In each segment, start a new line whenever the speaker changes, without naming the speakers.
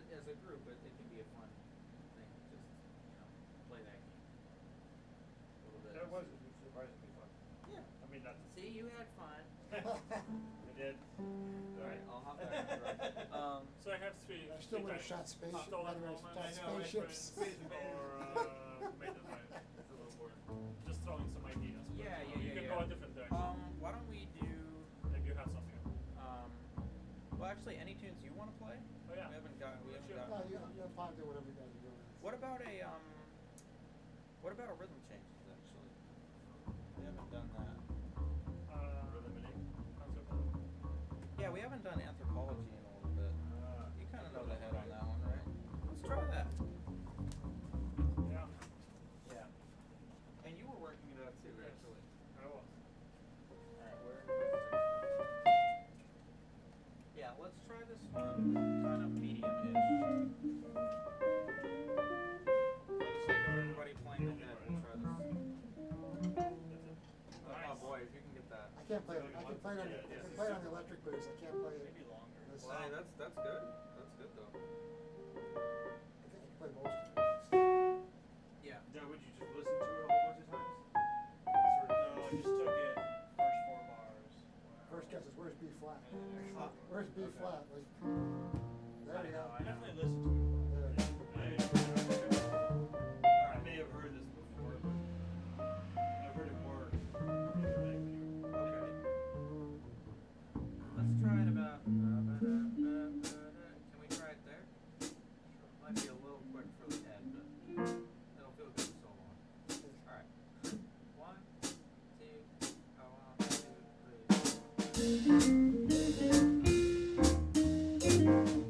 as a group, it can be a fun thing. Just play that game a little bit.
That was surprisingly fun.
Yeah.
I mean, that's.
See, you had fun.
I did.
Alright, I'll hop back on the
So I have three.
I still would have shot spaceships. Or
made it right. It's a little boring. Just throwing some ideas. But,
Yeah,
you can go a different direction.
Why don't we do?
If you have something.
Well, actually, any tunes you want to play?
Oh yeah.
We haven't got.
No, you have time to do whatever you guys are doing.
What about a rhythm changes? Actually, we haven't done that. Yeah, we haven't done anthropology in a little bit. You kind of know the head on that one, right? Let's try that.
Yeah.
Yeah. And you were working it out too,
Yes.
actually.
I was.
Alright, yeah, let's try this one kind of medium-ish. For the sake of everybody playing the head, we'll try this. Oh boy, if you can get that.
I can't play it. I can play it on the electric bass. I can't play it.
Maybe longer.
This.
Well, hey, that's good. That's good though.
I think I can play most of it.
Yeah.
Now, would you just listen to it a whole bunch of times?
No, I just took it first 4 bars.
First guess is where's B flat?
Uh,
Where's B
Okay.
flat? Like, there we go.
I definitely listened to it.
There.
I may have heard this before, but I've heard it more indirectly.
Okay. Let's try it about. Can we try it there? Might be a little quick for the head, but it'll feel good so long. All right. 1, 2, 1, 2, 3.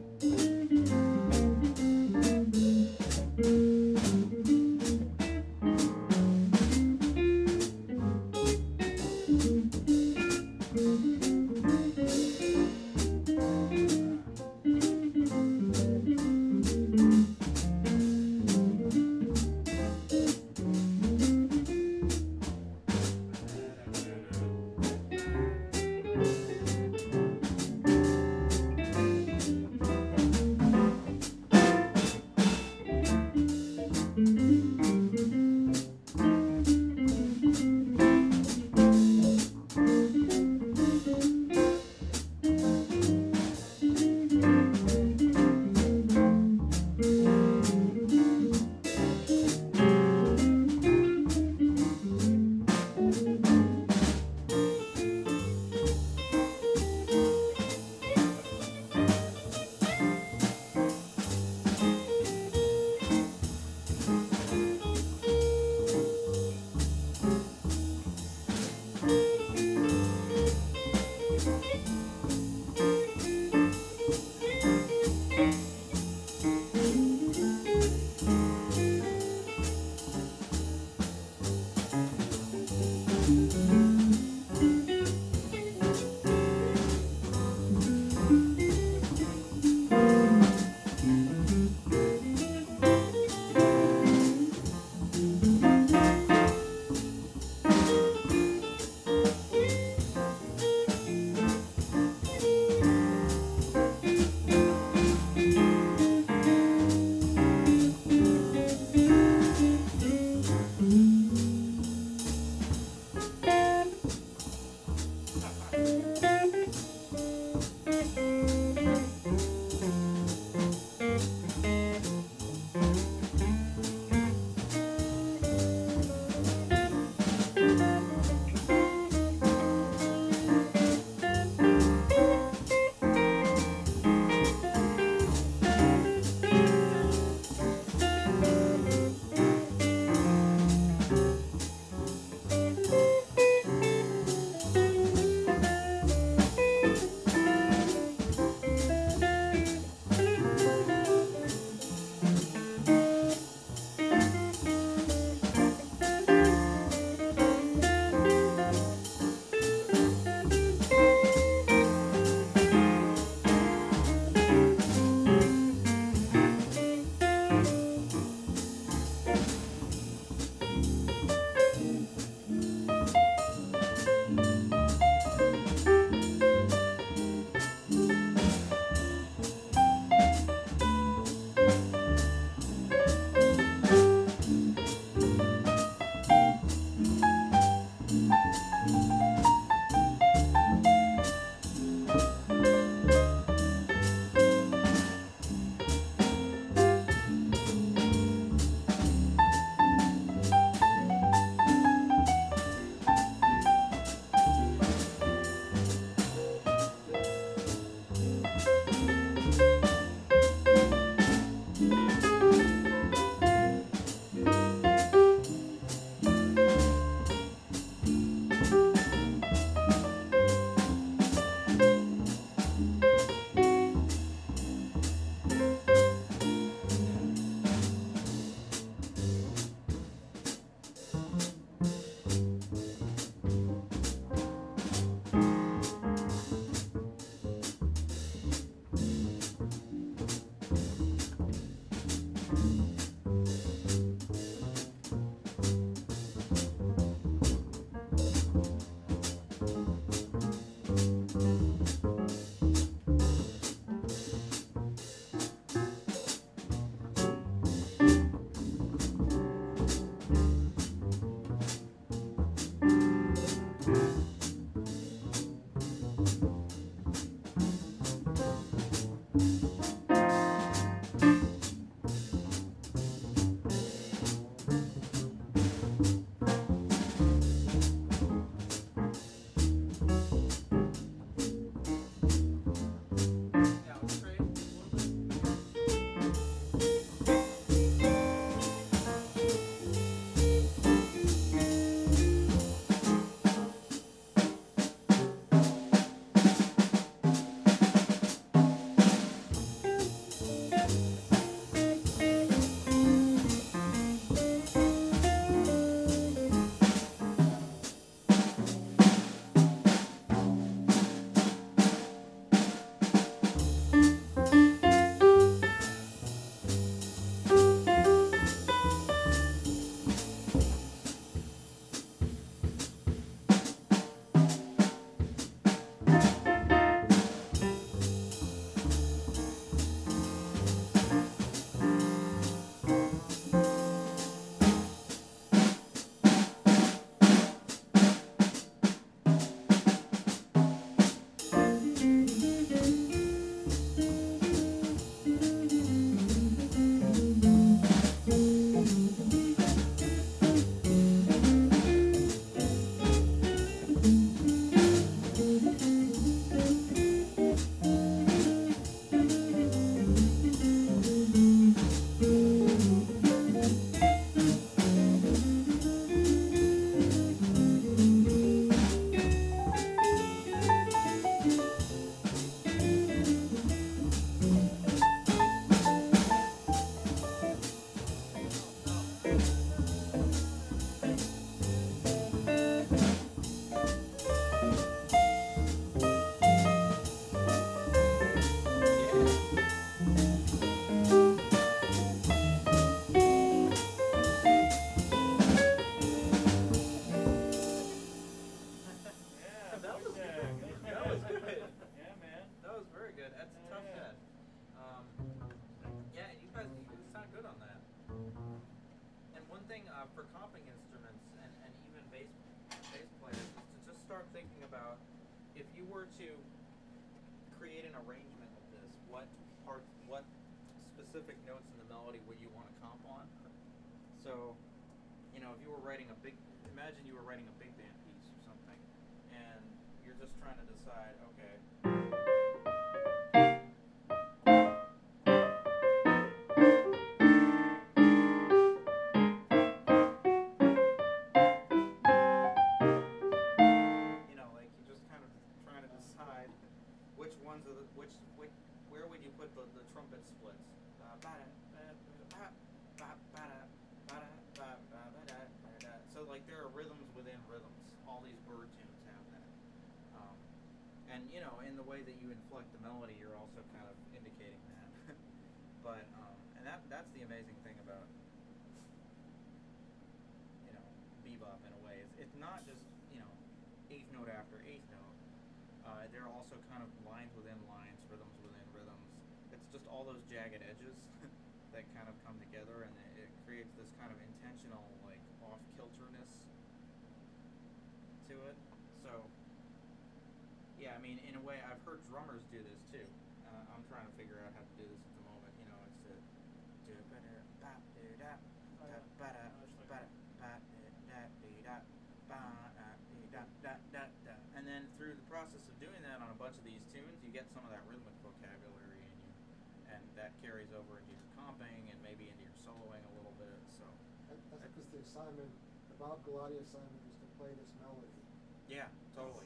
for comping instruments and even bass players is to just start thinking about if you were to create an arrangement of this, what specific notes in the melody would you want to comp on? So, if you were writing imagine you were writing a big band piece or something, and you're just trying to decide, okay. Where would you put the trumpet splits? So like there are rhythms within rhythms. All these bird tunes have that. And in the way that you inflect the melody, you're also kind of indicating that. But and that's the amazing thing about bebop in a way. It's not just eighth note after eighth note. There are also kind of lines within lines, rhythms within rhythms. It's just all those jagged edges that kind of come together, and it creates this kind of intentional, like, off-kilterness to it. So, yeah, I mean, in a way, I've heard drummers do this too. I'm trying to figure out how to do this at the moment. It's to do better, and then through the process of doing that on a bunch of these tunes, you get some of that rhythmic vocabulary in you, and that carries over into your comping and maybe into your soloing a little bit. So
that's because the assignment, the Bob Galati assignment, was to play this melody.
Yeah, totally.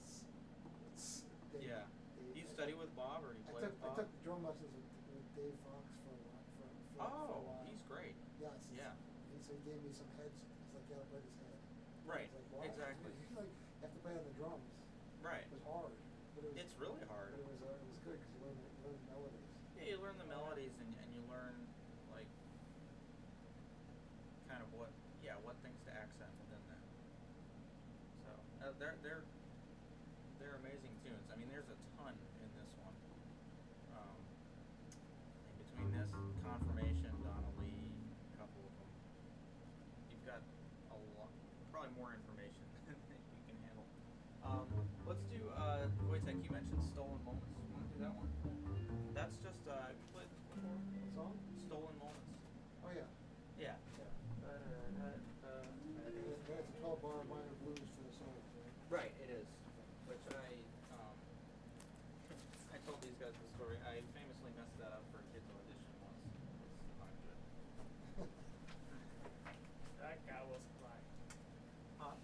Yeah. Do you study with Bob, or do you play with Bob?
I took drum lessons with Dave Fox for a while.
He's great.
Yes.
Yeah.
So he gave me some heads. He's like, yeah, I play this head.
Right.
I was like, wow.
Exactly.
You have to play on the drums.
Right.
It was hard.
It's really hard.
But it was good because you learn the melodies.
Yeah, you learn the melodies and you learn like kind of what things to accent within that. So they're amazing tunes. I mean, there's a ton in this one. In between this, Confirmation, Donna Lee, a couple of them. You've got a lot, probably more information than you can handle. Let's do Wojtek, you mentioned Stolen Moments. You want to do that one? That's just have you played this before?
What song?
Stolen Moments.
Oh yeah.
Yeah.
That's a 12-bar minor blues for the song.
Right, it is. Which I told these guys the story. I famously messed that up for a kid's audition once. It's not good.
That guy was crying.
Huh?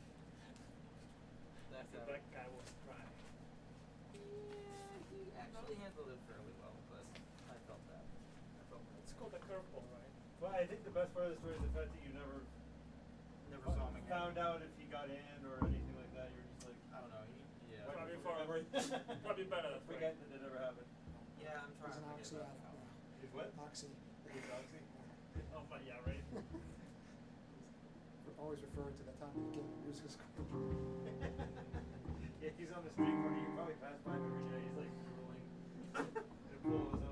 That guy was crying.
Yeah, he actually handled it fairly well, but I felt that.
It's called a curveball, right?
Well, I think the best part of the story is the fact that you never
Never saw him again.
found out if he got in or anything like that. You're just like,
I don't know. Yeah.
Probably probably better that way.
forget that it ever happened.
Yeah, I'm
He's
trying
an
to
Oxy
forget
addict
about
now.
He's what?
Oxy.
He's Oxy?
Oh, but yeah, right.
We're always referring to the time he became a music school.
Yeah, he's on the street corner. You can probably pass by him every day. He's like drooling in a pool of his own.